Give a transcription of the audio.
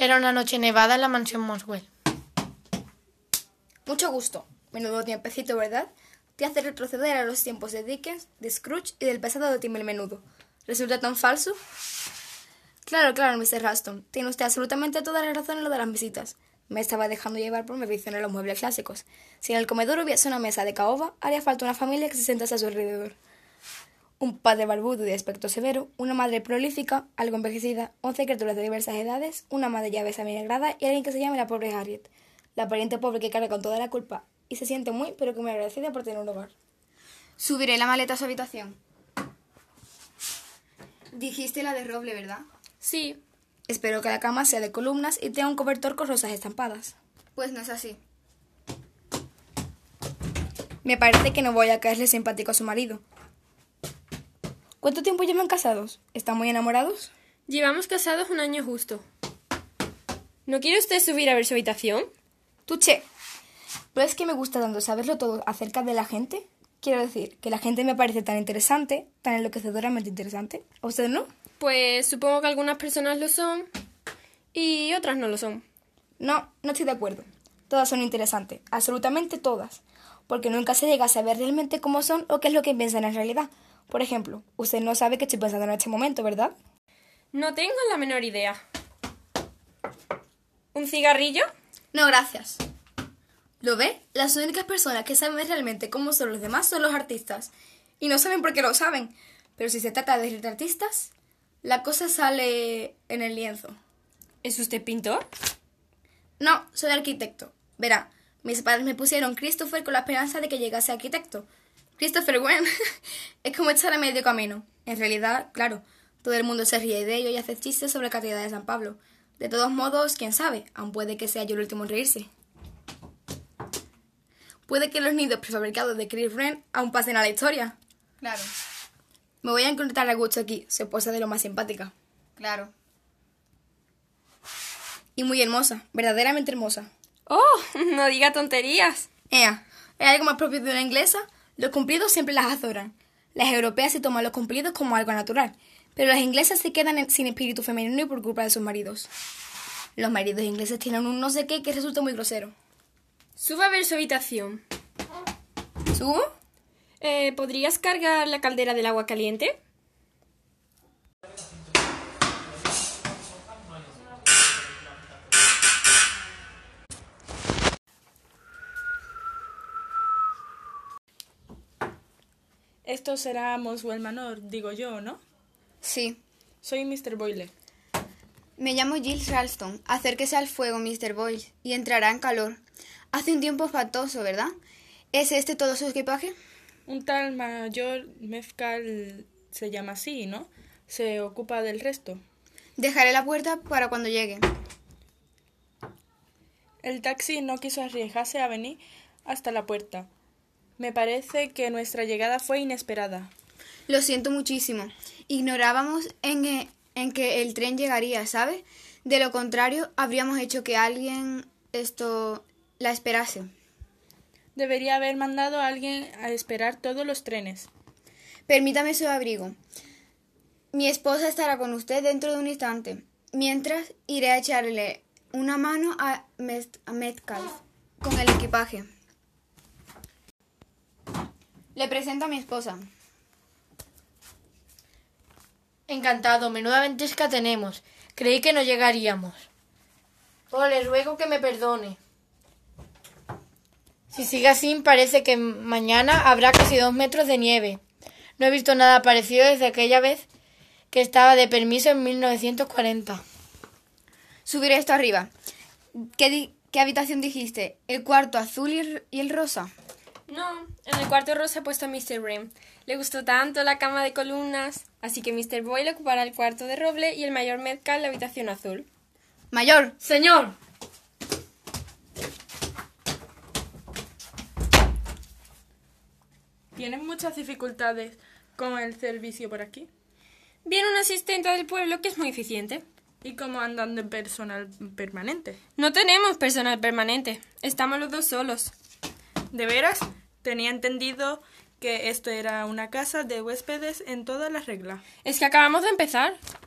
Era una noche nevada en la mansión Moswell. Mucho gusto. Menudo tiempecito, ¿verdad? Te hace retroceder a los tiempos de Dickens, de Scrooge y del pasado de Tim el Menudo. ¿Resulta tan falso? Claro, Mr. Ralston. Tiene usted absolutamente toda la razón en lo de las visitas. Me estaba dejando llevar por mi afición a los muebles clásicos. Si en el comedor hubiese una mesa de caoba, haría falta una familia que se sentase a su alrededor. Un padre barbudo y de aspecto severo, una madre prolífica, algo envejecida, 11 criaturas de diversas edades, una ama de llaves avinagrada y alguien que se llame la pobre Harriet, la pariente pobre que carga con toda la culpa y se siente muy, pero que muy agradecida por tener un hogar. Subiré la maleta a su habitación. Dijiste la de roble, ¿verdad? Sí. Espero que la cama sea de columnas y tenga un cobertor con rosas estampadas. Pues no es así. Me parece que no voy a caerle simpático a su marido. ¿Cuánto tiempo llevan casados? ¿Están muy enamorados? Llevamos casados 1 año justo. ¿No quiere usted subir a ver su habitación? Tuché. ¿Pero es que me gusta tanto saberlo todo acerca de la gente? Quiero decir, que la gente me parece tan interesante, tan enloquecedoramente interesante. ¿A usted no? Pues supongo que algunas personas lo son y otras no lo son. No estoy de acuerdo. Todas son interesantes, absolutamente todas. Porque nunca se llega a saber realmente cómo son o qué es lo que piensan en realidad. Por ejemplo, usted no sabe qué estoy pensando en este momento, ¿verdad? No tengo la menor idea. ¿Un cigarrillo? No, gracias. ¿Lo ve? Las únicas personas que saben realmente cómo son los demás son los artistas. Y no saben por qué lo saben. Pero si se trata de retratistas, la cosa sale en el lienzo. ¿Es usted pintor? No, soy arquitecto. Verá, mis padres me pusieron Christopher con la esperanza de que llegase a arquitecto. Christopher Wren es como estar a medio camino. En realidad, claro, todo el mundo se ríe de ello y hace chistes sobre la Catedral de San Pablo. De todos modos, quién sabe, aún puede que sea yo el último en reírse. Puede que los nidos prefabricados de Chris Wren aún pasen a la historia. Claro. Me voy a encontrar a gusto aquí, su esposa de lo más simpática. Claro. Y muy hermosa, verdaderamente hermosa. ¡Oh! No diga tonterías. ¿Es algo más propio de una inglesa? Los cumplidos siempre las adoran. Las europeas se toman los cumplidos como algo natural, pero las inglesas se quedan sin espíritu femenino y por culpa de sus maridos. Los maridos ingleses tienen un no sé qué que resulta muy grosero. Suba a ver su habitación. ¿Subo? ¿Podrías cargar la caldera del agua caliente? Esto será Moswell Manor, digo yo, ¿no? Sí. Soy Mr. Boyle. Me llamo Giles Ralston. Acérquese al fuego, Mr. Boyle, y entrará en calor. Hace un tiempo espantoso, ¿verdad? ¿Es este todo su equipaje? Un tal Mayor Mezcal se llama así, ¿no? Se ocupa del resto. Dejaré la puerta para cuando llegue. El taxi no quiso arriesgarse a venir hasta la puerta. Me parece que nuestra llegada fue inesperada. Lo siento muchísimo. Ignorábamos en que el tren llegaría, ¿sabe? De lo contrario, habríamos hecho que alguien la esperase. Debería haber mandado a alguien a esperar todos los trenes. Permítame su abrigo. Mi esposa estará con usted dentro de un instante. Mientras, iré a echarle una mano a Metcalf con el equipaje. Le presento a mi esposa. Encantado, menuda ventisca tenemos. Creí que no llegaríamos. Oh, le ruego que me perdone. Si sigue así, parece que mañana habrá casi 2 metros de nieve. No he visto nada parecido desde aquella vez que estaba de permiso en 1940. Subiré esto arriba. ¿Qué habitación dijiste? ¿El cuarto azul y el rosa? No, en el cuarto rosa he puesto a Mr. Wren. Le gustó tanto la cama de columnas, así que Mr. Boyle ocupará el cuarto de roble y el mayor Metcalf la habitación azul. ¡Mayor! ¡Señor! ¿Tienen muchas dificultades con el servicio por aquí? Viene una asistente del pueblo que es muy eficiente. ¿Y cómo andan de personal permanente? No tenemos personal permanente. Estamos los dos solos. ¿De veras? Tenía entendido que esto era una casa de huéspedes en todas las reglas. Es que acabamos de empezar.